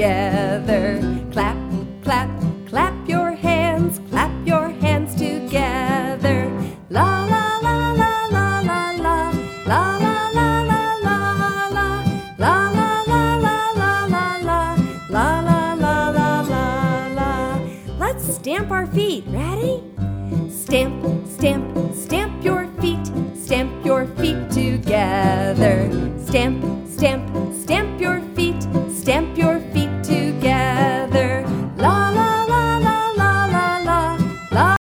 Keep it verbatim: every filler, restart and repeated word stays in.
together. Clap, clap, clap your hands, clap your hands together. La la la la la la la, la la la la la la, la la la la la la la, la la la la la la. Let's stamp our feet. Ready? Stamp, stamp, stamp your feet, stamp your feet together. Stamp,